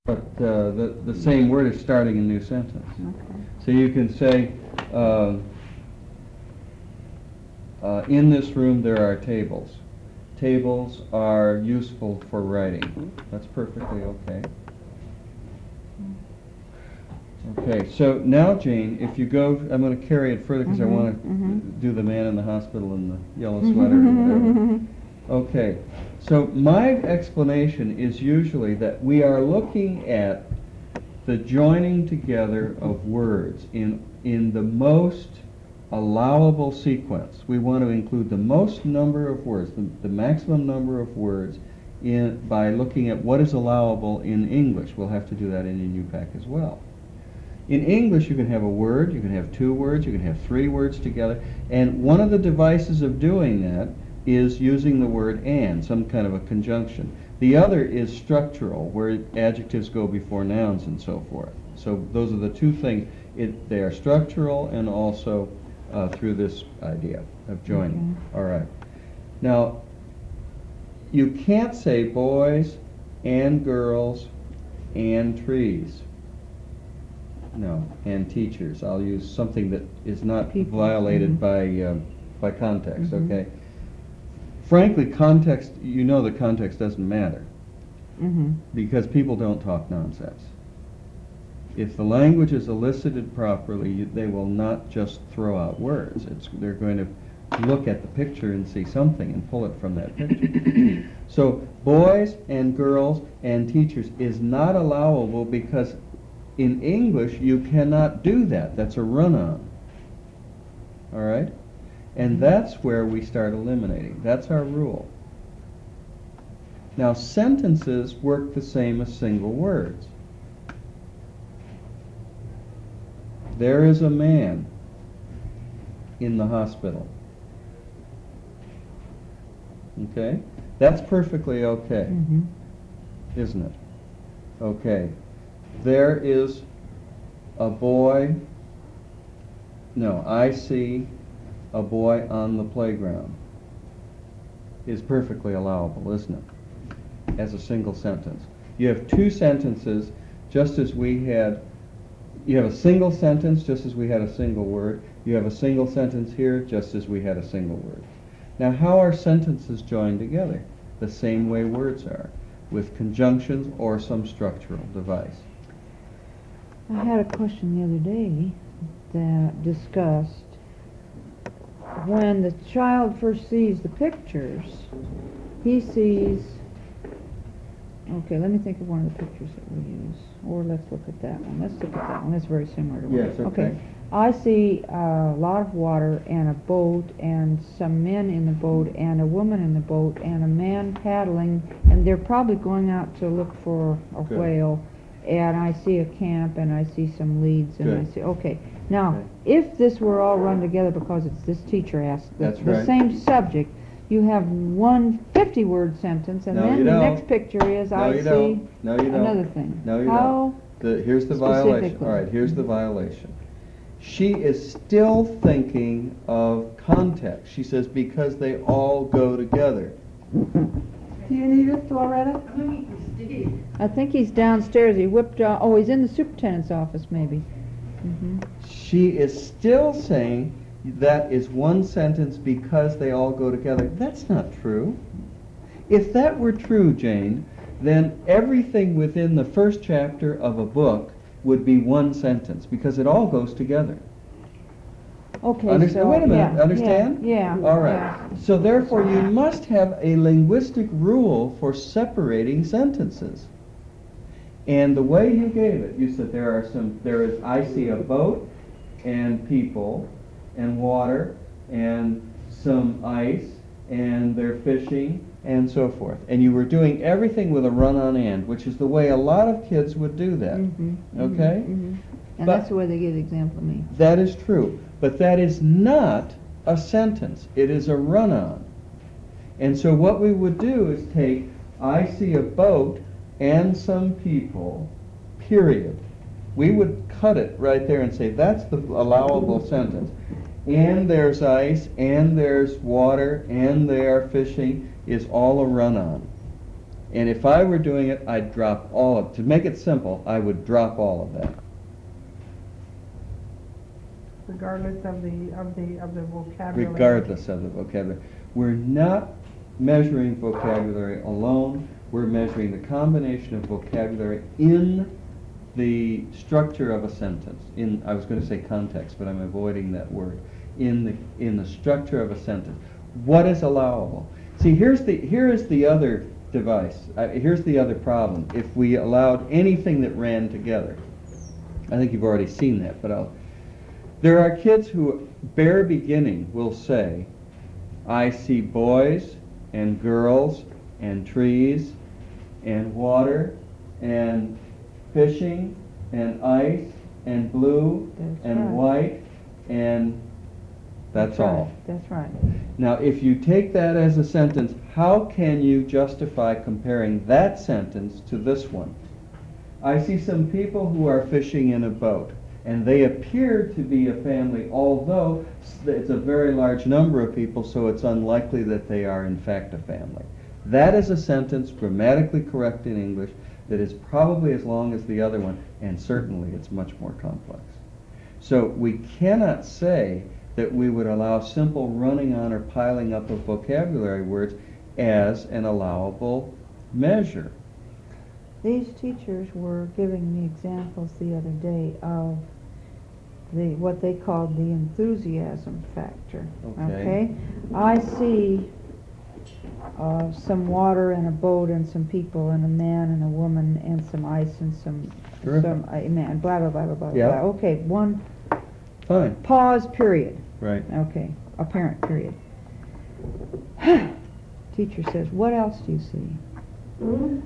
But the same word is starting a new sentence. Okay. So you can say, in this room there are tables. Tables are useful for writing. That's perfectly okay. Okay, so now, Jane, if you go, I'm going to carry it further because I want to do the man in the hospital in the yellow sweater or whatever. Okay, so my explanation is usually that we are looking at the joining together of words in the most allowable sequence. We want to include the most number of words, the maximum number of words, by looking at what is allowable in English. We'll have to do that in UPAC as well. In English, you can have a word, you can have two words, you can have three words together, and one of the devices of doing that is using the word and, some kind of a conjunction. The other is structural, where adjectives go before nouns and so forth. So those are the two things. They are structural and also through this idea of joining. Okay. All right. Now, you can't say boys and girls and trees. No, and teachers. I'll use something that is not People. violated by context, okay? Frankly, context, you know the context doesn't matter because people don't talk nonsense. If the language is elicited properly, they will not just throw out words. They're going to look at the picture and see something and pull it from that picture. So boys and girls and teachers is not allowable because in English, you cannot do that. That's a run-on. All right? And that's where we start eliminating. That's our rule. Now, sentences work the same as single words. There is a man in the hospital. Okay? That's perfectly okay, isn't it? Okay. There is a boy, no, I see a boy on the playground. Is perfectly allowable, isn't it? As a single sentence. You have two sentences just as we had, you have a single sentence just as we had a single word. You have a single sentence here just as we had a single word. Now how are sentences joined together? The same way words are, with conjunctions or some structural device. I had a question the other day that discussed when the child first sees the pictures, he sees, okay, let me think of one of the pictures that we use, or let's look at that one. Let's look at that one. That's very similar to Yes, okay. I see a lot of water and a boat and some men in the boat and a woman in the boat and a man paddling, and they're probably going out to look for a Good. whale. And I see a camp, and I see some leads, and Good. I see, okay. Now, Okay. if this were all run together because it's this teacher asked That's the right. same subject, you have one 50-word sentence, and No, then you the don't. next picture is No, I you see don't. No, you don't. another thing. No, you How? don't. Here's the violation. Specifically. All right, here's the violation. She is still thinking of context. She says, because they all go together. Do you need it, Loretta? I think he's downstairs. He whipped out. Oh, he's in the superintendent's office, maybe. She is still saying that is one sentence because they all go together. That's not true. If that were true, Jane, then everything within the first chapter of a book would be one sentence because it all goes together. Okay, so wait a minute, yeah, understand? Yeah. All right. Yeah. So therefore you must have a linguistic rule for separating sentences. And the way you gave it, you said there is I see a boat and people and water and some ice and they're fishing and so forth. And you were doing everything with a run-on and, which is the way a lot of kids would do that. Okay? And But- that's the way they give the example to me. That is true. But that is not a sentence. It is a run-on. And so what we would do is take, I see a boat and some people, period. We would cut it right there and say, that's the allowable sentence. And there's ice, and there's water, and they are fishing, is all a run-on. And if I were doing it, I'd drop all of, to make it simple, I would drop all of that. Regardless of the vocabulary. Regardless of the vocabulary. We're not measuring vocabulary alone, we're measuring the combination of vocabulary in the structure of a sentence. I was going to say context, but I'm avoiding that word. In the structure of a sentence. What is allowable? See, here is the other device. Here's the other problem. If we allowed anything that ran together, I think you've already seen that, but there are kids who, bare beginning, will say, I see boys and girls and trees and water and fishing and ice and blue That's and right. white and that's all. That's right. Now, if you take that as a sentence, how can you justify comparing that sentence to this one? I see some people who are fishing in a boat, and they appear to be a family, although it's a very large number of people, so it's unlikely that they are in fact a family. That is a sentence, grammatically correct in English, that is probably as long as the other one, and certainly it's much more complex. So we cannot say that we would allow simple running on or piling up of vocabulary words as an allowable measure. These teachers were giving me examples the other day of what they called the enthusiasm factor. Okay. I see some water and a boat and some people and a man and a woman and some ice and some man, blah blah blah blah blah. Yeah. Blah. Okay, one Fine. pause period. Right. Okay, a parent period. Teacher says, what else do you see?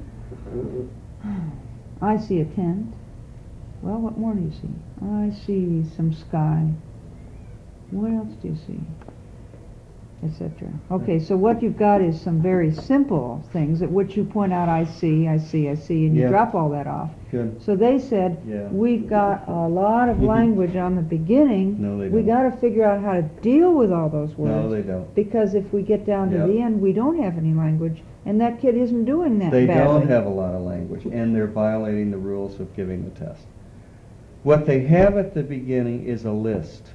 I see a tent. Well, what more do you see? I see some sky. What else do you see? Etc. Okay, so what you've got is some very simple things at which you point out, I see, and you Yeah. drop all that off. Good. So they said, Yeah. we've got a lot of language on the beginning. No, they We don't. got to figure out how to deal with all those words. No, they don't. Because if we get down to Yep. the end, we don't have any language, and that kid isn't doing that They badly. don't have a lot of language, and they're violating the rules of giving the test. What they have at the beginning is a list.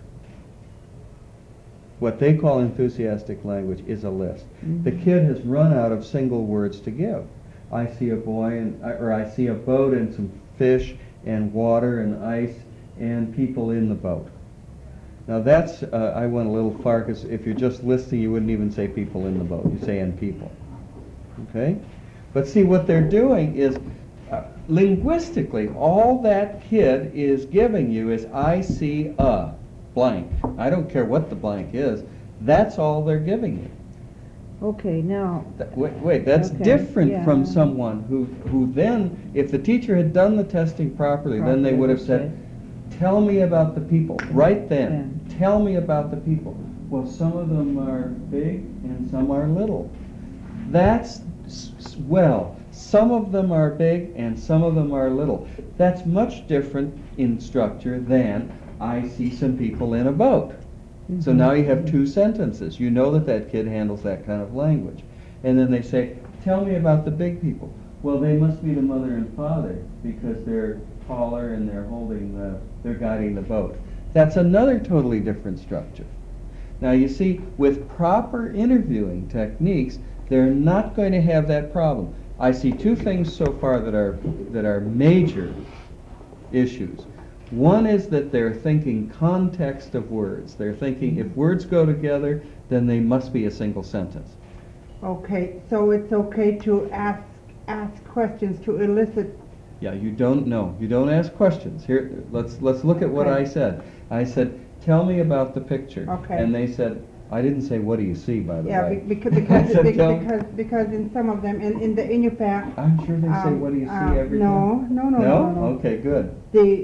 What they call enthusiastic language is a list. The kid has run out of single words to give. I see a boy, or I see a boat and some fish and water and ice and people in the boat. Now that's, I went a little far, because if you're just listing, you wouldn't even say people in the boat. You say and people. Okay? But see, what they're doing is, linguistically, all that kid is giving you is, I see a blank. I don't care what the blank is. That's all they're giving you. Okay, now, Wait, that's Okay, different yeah. from someone who then, if the teacher had done the testing properly, then they would have said, tell me about the people, right then. Tell me about the people. Well, some of them are big and some are little. That's, some of them are big and some of them are little. That's much different in structure than, I see some people in a boat. So now you have two sentences. You know that kid handles that kind of language. And then they say, tell me about the big people. Well, they must be the mother and father because they're taller and they're guiding the boat. That's another totally different structure. Now you see, with proper interviewing techniques, they're not going to have that problem. I see two things so far that are major issues. One is that they're thinking context of words. They're thinking if words go together, then they must be a single sentence. Okay, so it's okay to ask questions to elicit. Yeah, you don't know. You don't ask questions. Here, let's look at what Okay. I said. I said, tell me about the picture. Okay. And they said, I didn't say, what do you see, by the Yeah, way. because I said, "Tell-" because in some of them, in the INUPAC. I'm sure they say, what do you see every time? No. Okay, good.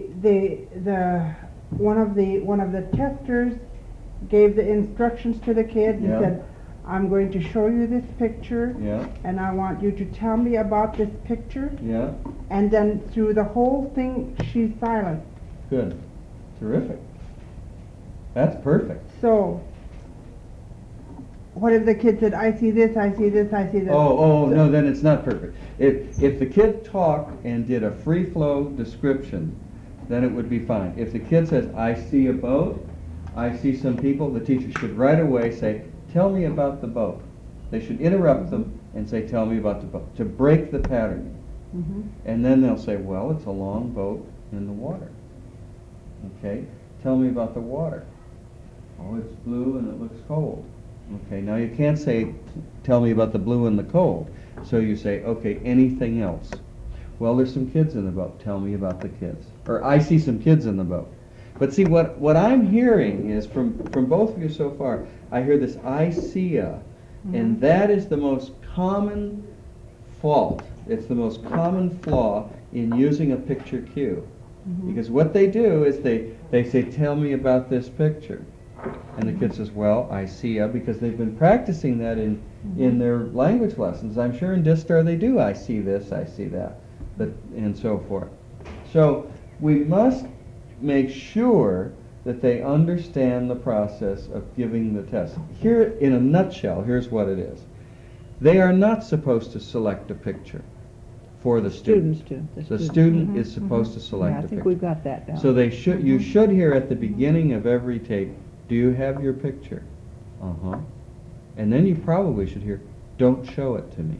One of the testers gave the instructions to the kid and Yeah. said, I'm going to show you this picture, Yeah, and I want you to tell me about this picture. yeah, And then through the whole thing, she's silent. good. Terrific. That's perfect. So what if the kid said, I see this, I see this, I see this? No, then it's not perfect. If the kid talked and did a free flow description, then it would be fine. If the kid says, I see a boat, I see some people, the teacher should right away say, tell me about the boat. They should interrupt them and say, tell me about the boat, to break the pattern. Mhm. And then they'll say, well, it's a long boat in the water. Okay, tell me about the water. Oh, it's blue and it looks cold. Okay, now you can't say, tell me about the blue and the cold. So you say, okay, anything else? Well, there's some kids in the boat. Tell me about the kids. Or I see some kids in the boat. But see, what I'm hearing is from both of you so far, I hear this I see a, and that is the most common fault. It's the most common flaw in using a picture cue. Because what they do is they say, tell me about this picture. And the kid says, well, I see a, because they've been practicing that in their language lessons. I'm sure in Distar they do, I see this, I see that, and so forth. So we must make sure that they understand the process of giving the test. Here, in a nutshell, here's what it is. They are not supposed to select a picture for the student. Students do. The student is supposed to select Yeah, I a think picture. we've got that down. So you should hear at the beginning of every tape, do you have your picture? Uh-huh. And then you probably should hear, don't show it to me.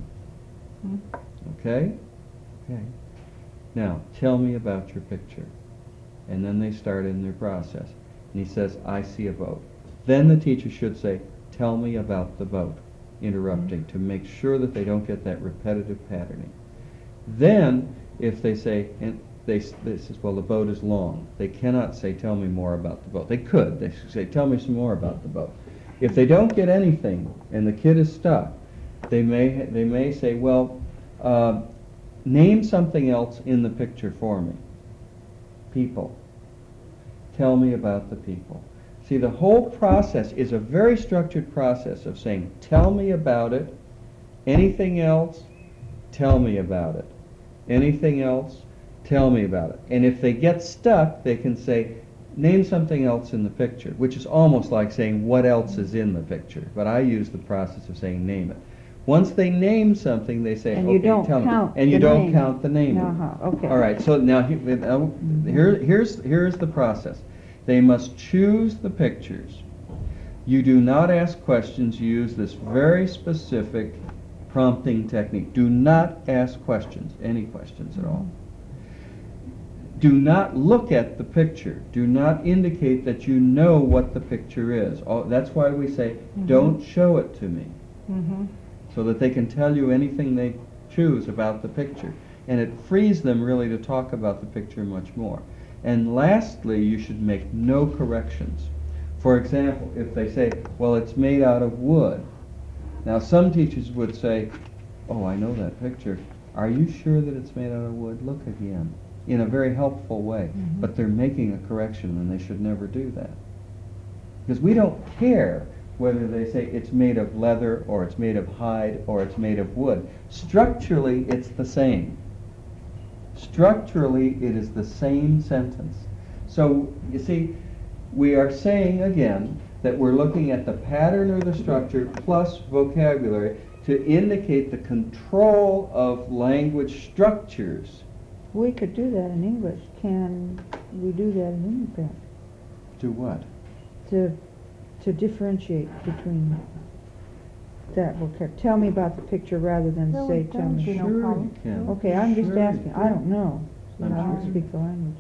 Okay? Okay. Now, tell me about your picture. And then they start in their process. And he says, I see a boat. Then the teacher should say, tell me about the boat, interrupting, to make sure that they don't get that repetitive patterning. Then, if they say, and they says, well, the boat is long. They cannot say, tell me more about the boat. They could. They should say, tell me some more about the boat. If they don't get anything and the kid is stuck, they may say, well, name something else in the picture for me. People. Tell me about the people. See, the whole process is a very structured process of saying, tell me about it. Anything else? Tell me about it. Anything else? Tell me about it. And if they get stuck, they can say, name something else in the picture, which is almost like saying, what else is in the picture? But I use the process of saying, name it. Once they name something, they say, And okay, you don't tell count me. And you the don't name. count the name. Okay. All right, so now here's the process. They must choose the pictures. You do not ask questions. You use this very specific prompting technique. Do not ask questions, any questions at all. Do not look at the picture. Do not indicate that you know what the picture is. That's why we say, don't show it to me, so that they can tell you anything they choose about the picture. And it frees them really to talk about the picture much more. And lastly, you should make no corrections. For example, if they say, well, it's made out of wood. Now, some teachers would say, oh, I know that picture. Are you sure that it's made out of wood? Look again. In a very helpful way. But they're making a correction, and they should never do that. Because we don't care whether they say it's made of leather, or it's made of hide, or it's made of wood. Structurally, it's the same. Structurally, it is the same sentence. So, you see, we are saying again that we're looking at the pattern or the structure plus vocabulary to indicate the control of language structures. We could do that in English. Can we do that in English? To what? To differentiate between that vocabulary. Tell me about the picture rather than That say would- tell that would me. be no Sure problem. you can. Okay, I'm just Sure you asking. I can. don't know. So I'm I don't sure. speak the language.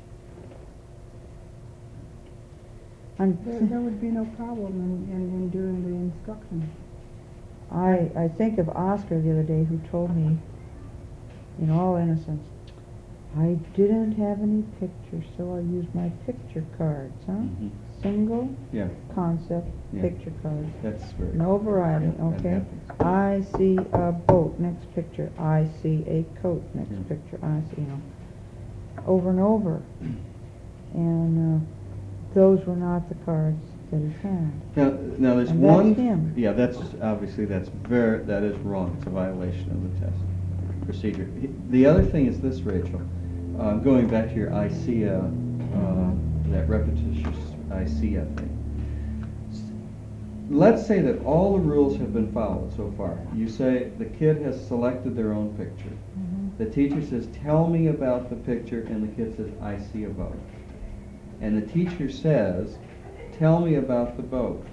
There would be no problem in doing the instructions. I think of Oscar the other day, who told me, in all innocence, I didn't have any pictures, so I used my picture cards, huh? Mhm. Single Yeah, concept Yeah. picture cards. that's very... No variety, Yeah, that okay? happens. I see a boat, next picture. I see a coat, next Yeah. picture. I see, over and over. And those were not the cards that he had. Now there's And that's one... him. Yeah, that is wrong. It's a violation of the test procedure. The other thing is this, Rachel. Going back to your I see a, that repetitious I see a thing. let's say that all the rules have been followed so far. You say the kid has selected their own picture. The teacher says, tell me about the picture, and the kid says, I see a boat. And the teacher says, tell me about the boat.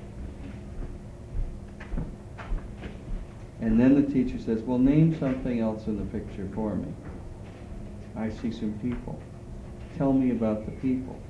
And then the teacher says, well, name something else in the picture for me. I see some people. Tell me about the people.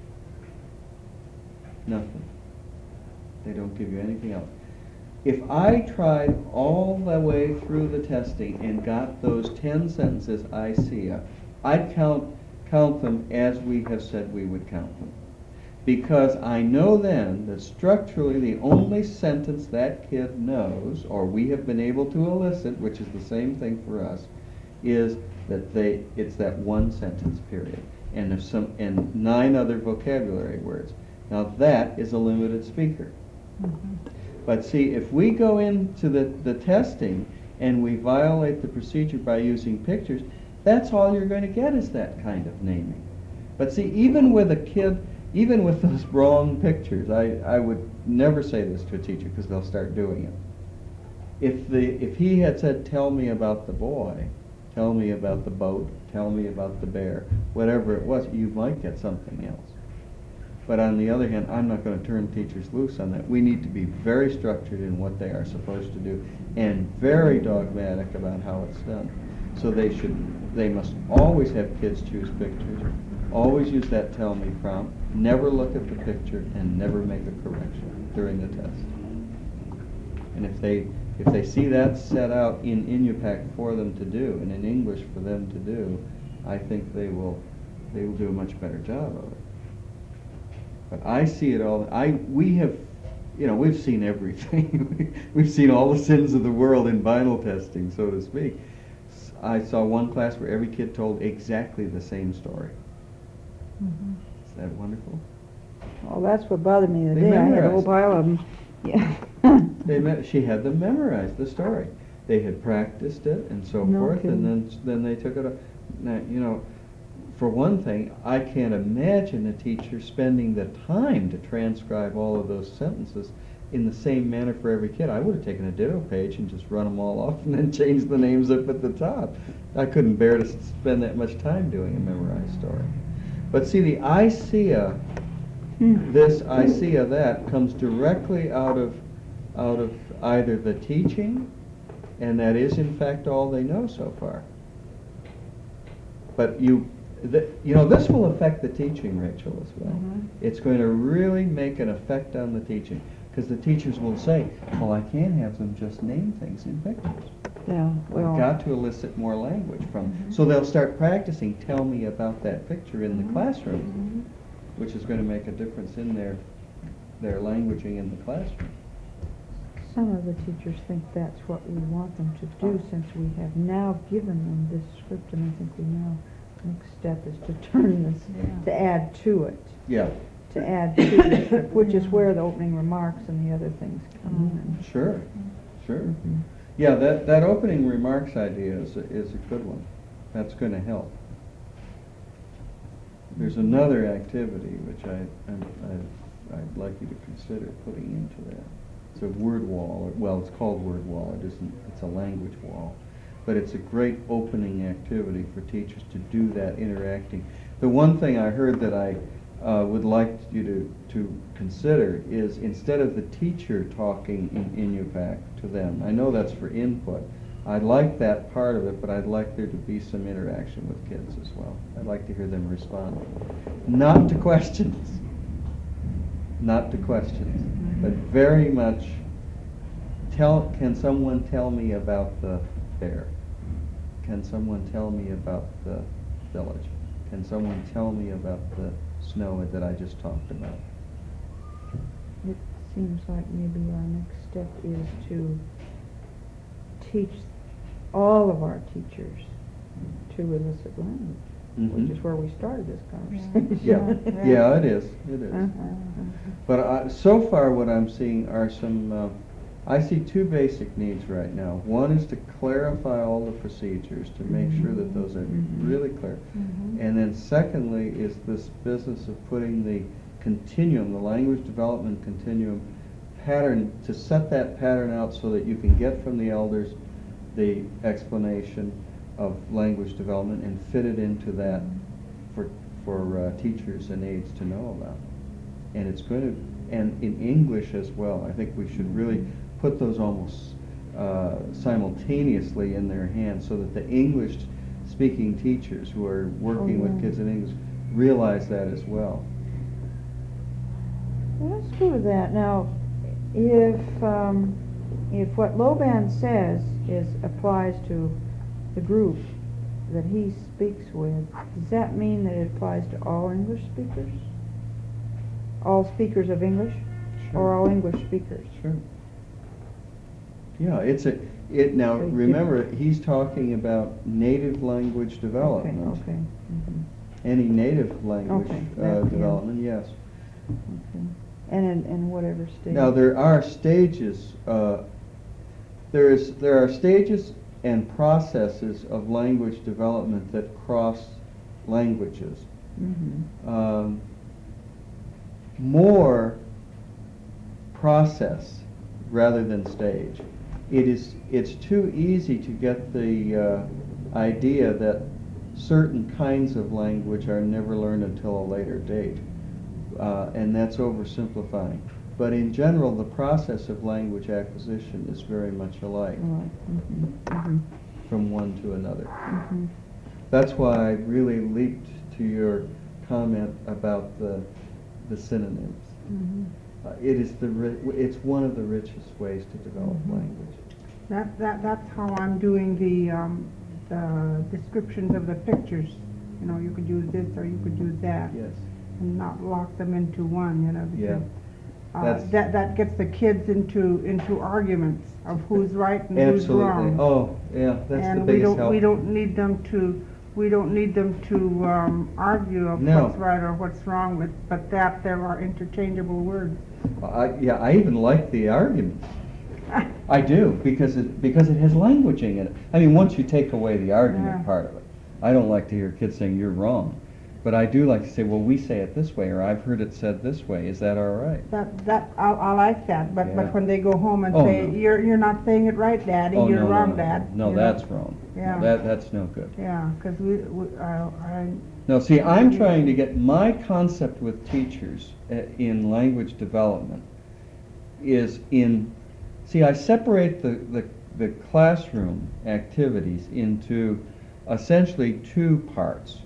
Nothing. They don't give you anything else. If I tried all the way through the testing and got those 10 sentences I see, I'd count them as we have said we would count them. Because I know then that structurally the only sentence that kid knows, or we have been able to elicit, which is the same thing for us, is that it's that one sentence period, and 9 other vocabulary words. Now that is a limited speaker. But see, if we go into the testing and we violate the procedure by using pictures, that's all you're going to get is that kind of naming. But see, even with a kid, even with those wrong pictures, I would never say this to a teacher because they'll start doing it. If he had said, tell me about the boy, tell me about the boat, tell me about the bear, whatever it was, you might get something else. But on the other hand, I'm not going to turn teachers loose on that. We need to be very structured in what they are supposed to do and very dogmatic about how it's done. So they must always have kids choose pictures, always use that tell me prompt, never look at the picture, and never make a correction during the test. And if they see that set out in Inupiaq for them to do, and in English for them to do, I think they will do a much better job of it. But I see it all. We've seen everything. We've seen all the sins of the world in vinyl testing, so to speak. I saw one class where every kid told exactly the same story. Is that wonderful? Well, that's what bothered me the They day. I had a whole memorized. pile of them. Yeah. She had them memorize the story. They had practiced it and so No forth, kidding. and then they took it up. Now, for one thing, I can't imagine a teacher spending the time to transcribe all of those sentences in the same manner for every kid. I would have taken a ditto page and just run them all off and then changed the names up at the top. I couldn't bear to spend that much time doing a memorized story. But see, the ICEA, this ICEA that, comes directly out of either the teaching, and that is in fact all they know so far. But this will affect the teaching, Rachel, as well. It's going to really make an effect on the teaching, because the teachers will say, well, I can't have them just name things in pictures. Yeah, well. I've got to elicit more language from them. So they'll start practicing, tell me about that picture in the classroom, which is going to make a difference in their languaging in the classroom. Some of the teachers think that's what we want them to do, since we have now given them this script, and I think we now, next step is to turn this, to add to it. Yeah, To add to the script, which is where the opening remarks and the other things come in. sure. Yeah, that opening remarks idea is a good one. That's going to help. There's another activity which I'd like you to consider putting into that. It's a word wall. Well, it's called word wall. It isn't. It's a language wall. But it's a great opening activity for teachers to do that interacting. The one thing I heard that I would like you to consider is, instead of the teacher talking in Inupiaq to them, I know that's for input, I'd like that part of it, but I'd like there to be some interaction with kids as well. I'd like to hear them respond. Not to questions. Not to questions, but very much, can someone tell me about the bear? Can someone tell me about the village? Can someone tell me about the snow that I just talked about? It seems like maybe our next step is to teach all of our teachers to elicit language, which is where we started this conversation. Yeah, it is. It is. But so far, what I'm seeing are some. I see 2 basic needs right now. One is to clarify all the procedures, to make sure that those are really clear. And then secondly is this business of putting the continuum, the language development continuum, pattern, to set that pattern out so that you can get from the elders the explanation of language development and fit it into that for teachers and aides to know about. And it's going to, and in English as well. I think we should really put those almost simultaneously in their hands so that the English-speaking teachers who are working with kids in English realize that as well. Well, let's go to that. Now, if what Loban says applies to the group that he speaks with, does that mean that it applies to all English speakers? All speakers of English? Sure. Or all English speakers? Sure. Yeah, now So remember, he's talking about native language development. Okay. Mhm. Any native language Okay, that, yeah. development, yes. Okay. And in whatever stage. Now there are stages. There are stages and processes of language development that cross languages. Mm-hmm. More process rather than stage. It's too easy to get the idea that certain kinds of language are never learned until a later date, and that's oversimplifying. But in general, the process of language acquisition is very much alike Mm-hmm. Mm-hmm. from one to another. Mm-hmm. That's why I really leaped to your comment about the synonyms. Mm-hmm. It's one of the richest ways to develop language. That's how I'm doing the descriptions of the pictures. You know, you could use this or you could use that, Yes. and not lock them into one. You know, Yeah. because that gets the kids into arguments of who's right and who's Absolutely. wrong. Oh, yeah, that's And the we biggest don't help. we don't need them to argue of No. what's right or what's wrong with, but that there are interchangeable words. I even like the argument. I do, because it has languaging in it. I mean, once you take away the argument Yeah. part of it, I don't like to hear kids saying you're wrong, but I do like to say, well, we say it this way, or I've heard it said this way. Is that all right? I like that, but Yeah. when they go home and Oh, say no. you're not saying it right, Daddy, Oh, you're no, wrong, no, Dad. no, you know? that's wrong. Yeah. That's no good. Yeah, because I No, see, I'm trying to get my concept with teachers in language development is see, I separate the classroom activities into essentially two parts.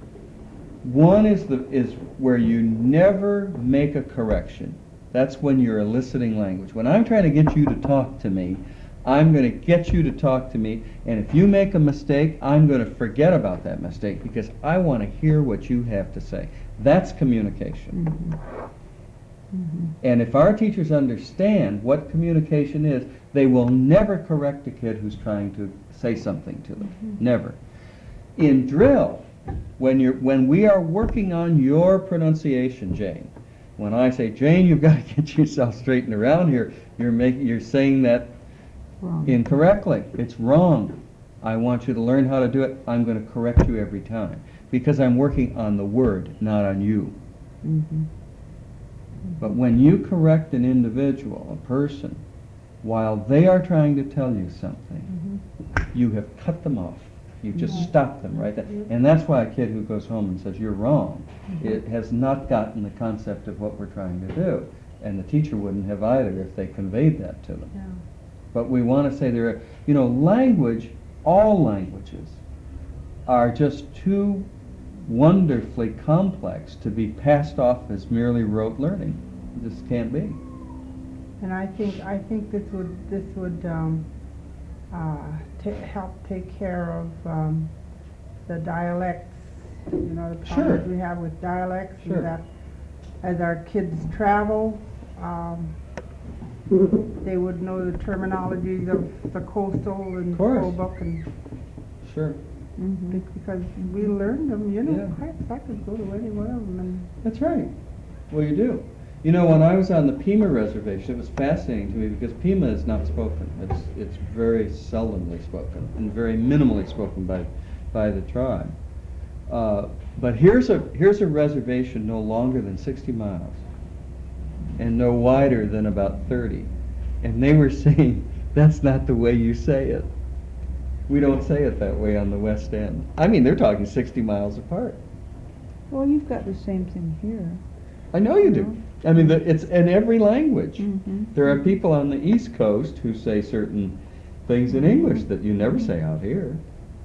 One is where you never make a correction. That's when you're eliciting language. When I'm trying to get you to talk to me, I'm going to get you to talk to me, and if you make a mistake, I'm going to forget about that mistake because I want to hear what you have to say. That's communication. Mm-hmm. And if our teachers understand what communication is, they will never correct a kid who's trying to say something to them. Never. In drill, when we are working on your pronunciation, Jane, when I say, Jane, you've got to get yourself straightened around here, you're saying that Wrong. incorrectly. It's wrong. I want you to learn how to do it. I'm going to correct you every time because I'm working on the word, not on you. Mm-hmm. But when you correct an individual, a person, while they are trying to tell you something, you have cut them off. You've just stopped them right there. And that's why a kid who goes home and says, you're wrong, it has not gotten the concept of what we're trying to do. And the teacher wouldn't have either if they conveyed that to them. Yeah. But we want to say language, all languages, are just too wonderfully complex to be passed off as merely rote learning. It just can't be. And I think this would help take care of the dialects. You know, the Sure. problems we have with dialects, Sure. and that as our kids travel, they would know the terminologies of the coastal and Of course. Roebuck, and Sure. Mm-hmm. because we learned them. You know, Yeah. I could go to any one of them, and That's right. Well, you do. You know, when I was on the Pima reservation, it was fascinating to me because Pima is not spoken. It's very seldomly spoken and very minimally spoken by the tribe. But here's a reservation no longer than 60 miles. and no wider than about 30. And they were saying, that's not the way you say it. We don't say it that way on the West End. I mean, they're talking 60 miles apart. Well, you've got the same thing here. I know you do. I mean, it's in every language. Mhm. There are people on the East Coast who say certain things in English that you never say out here.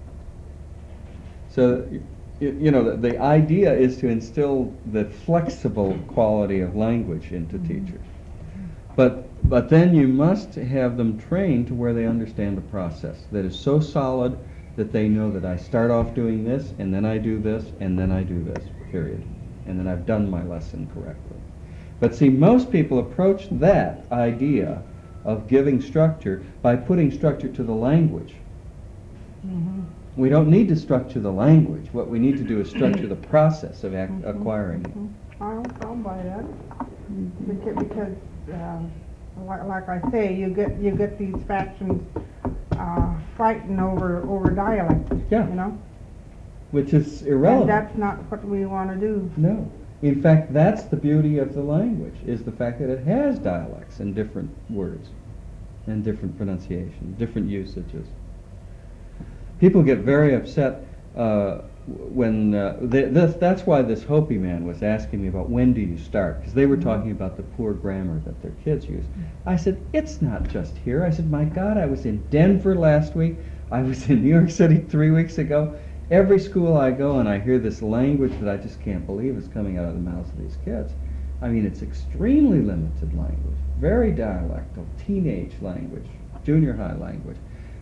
So, you know, the idea is to instill the flexible quality of language into teachers. But then you must have them trained to where they understand the process that is so solid that they know that I start off doing this, and then I do this, and then I do this, period. And then I've done my lesson correctly. But see, most people approach that idea of giving structure by putting structure to the language. Mhm. We don't need to structure the language. What we need to do is structure the process of acquiring it. I'll buy that. Mhm. Because like I say, you get these factions fighting over dialect. Yeah. You know, Which is and irrelevant. that's not what we want to do. No. In fact, that's the beauty of the language, is the fact that it has dialects and different words and different pronunciation, different usages. People get very upset when that's why this Hopi man was asking me about when do you start, because they were talking about the poor grammar that their kids use. I said, it's not just here. I said, my God, I was in Denver last week. I was in New York City 3 weeks ago. Every school I go and I hear this language that I just can't believe is coming out of the mouths of these kids. I mean, it's extremely limited language, very dialectal, teenage language, junior high language,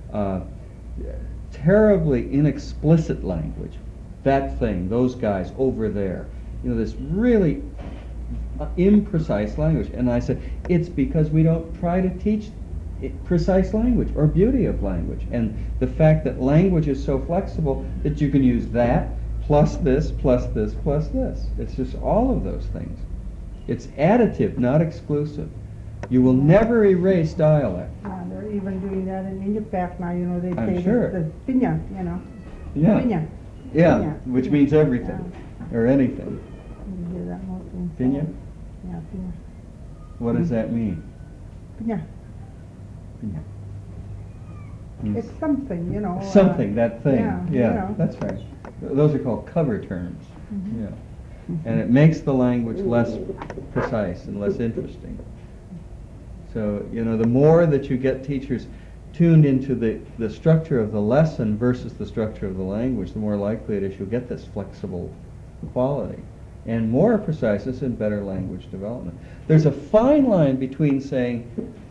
terribly inexplicit language. That thing, those guys over there, you know, this really imprecise language. And I said, it's because we don't try to teach precise language or beauty of language, and the fact that language is so flexible that you can use that plus this plus this plus this. It's just all of those things. It's additive, not exclusive. You will never erase dialect. They're even doing that in Inupiaq now. You know, they I'm say sure. the pinya. You know, Yeah, pinya. yeah, Pinya. which means everything or anything. You hear that mostly. in Pinya? South. Yeah, pinya. What does that mean? Pinya. Pinya. Means It's something, you know. something, that thing. yeah, Yeah, you know. that's right. Those are called cover terms. Mhm. Yeah. And it makes the language less precise and less interesting. So, you know, the more that you get teachers tuned into the structure of the lesson versus the structure of the language, the more likely it is you'll get this flexible quality and more preciseness and better language development. There's a fine line between saying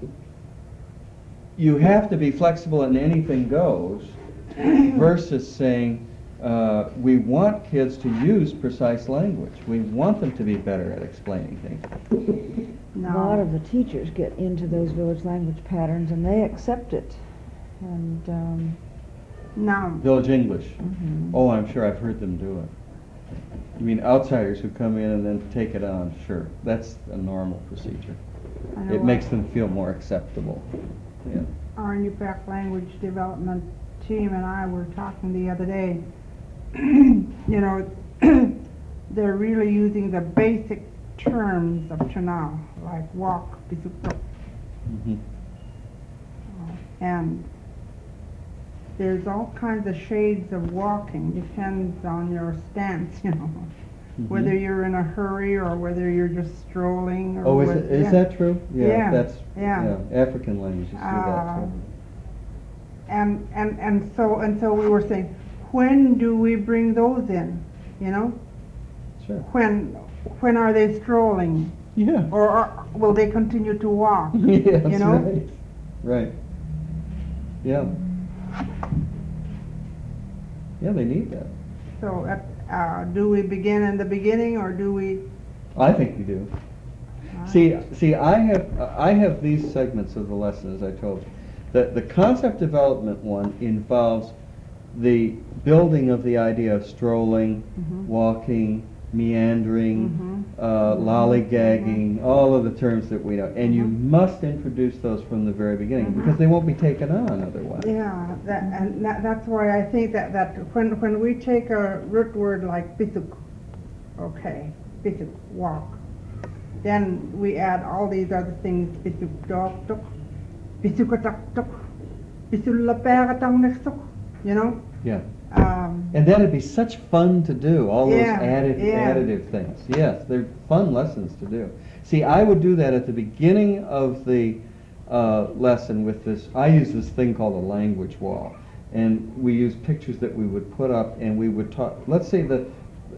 you have to be flexible and anything goes versus saying we want kids to use precise language. We want them to be better at explaining things. A lot of the teachers get into those village language patterns and they accept it. And Now, Village English. mhm. Oh, I'm sure I've heard them do it. You mean outsiders who come in and then take it on? Sure, that's a normal procedure. I know It makes them feel more acceptable. Yeah. our Inupiaq language development team and I were talking the other day. You know, they're really using the basic terms of Chinal, like walk, bisuktok, Mm-hmm. and there's all kinds of shades of walking, depends on your stance, you know. Whether you're in a hurry or whether you're just strolling or Oh, yeah. is that true? Yeah, That's yeah. African languages do that too. And so we were saying, when do we bring those in? You know, Sure. when are they strolling, Yeah. or will they continue to walk? Yes, you know? right. Right. Yeah. Yeah, they need that. So do we begin in the beginning or do we? I think you do. See, I have these segments of the lesson, as I told you. The concept development one involves the building of the idea of strolling, Mhm. walking, meandering, Mhm. lollygagging, all of the terms that we know. And you Mhm. must introduce those from the very beginning Mhm. because they won't be taken on otherwise. Yeah, that's why I think that when we take a root word like bisuk, okay, bisuk, walk, then we add all these other things, pisukdoktok, pisukataktok, pisulaperatangnektok, you know? Yeah. Um, And that'd be such fun to do, all those Yeah, yeah. additive things. Yes, they're fun lessons to do. See, I would do that at the beginning of the lesson with this. I use this thing called a language wall. And we use pictures that we would put up, and we would talk. Let's say that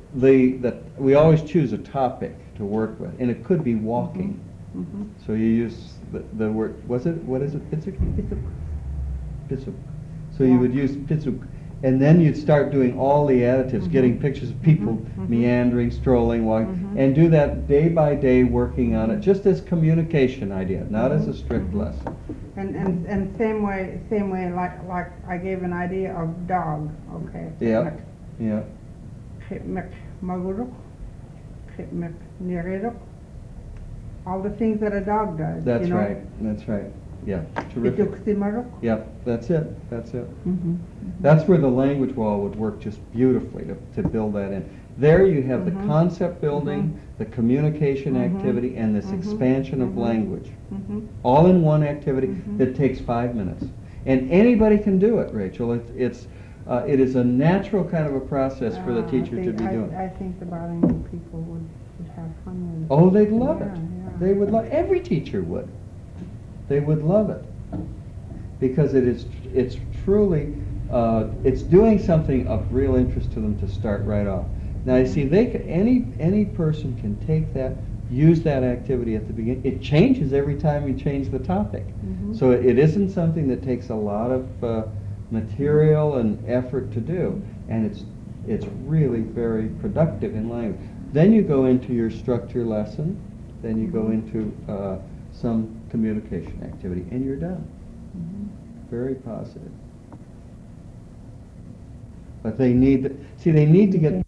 we always choose a topic to work with, and it could be walking. mhm. So you use the word, what is it, pitsuk? Pisuk. Pitsuk. So you would use pitsuk, and then you'd start doing all the additives, getting pictures of people meandering, strolling, walking, and do that day by day, working on it, just as communication idea, not as a strict lesson. And same way like I gave an idea of dog, okay? Yeah, yeah, Khipmek maguruk, khipmek nireruk, all the things that a dog does, that's you know? right, that's right. Yeah, terrific. Pituksimaruk. Yep, that's it, that's it. Mhm. That's where the language wall would work just beautifully to build that in. There you have the concept building, the communication activity, and this expansion of language. Mhm. All in one activity that takes 5 minutes. And anybody can do it, Rachel. It is a natural kind of a process for the teacher to be doing. I think the bilingual people would have fun with it. Oh, they'd love it. Yeah, yeah. They would love, every teacher would. They would love it. Because it's truly, it's doing something of real interest to them to start right off. Now, you see, any person can take that, use that activity at the beginning. It changes every time you change the topic. So it isn't something that takes a lot of material and effort to do, and it's really very productive in language. Then you go into your structure lesson, then you go into some communication activity, and you're done. Very positive. But they need to get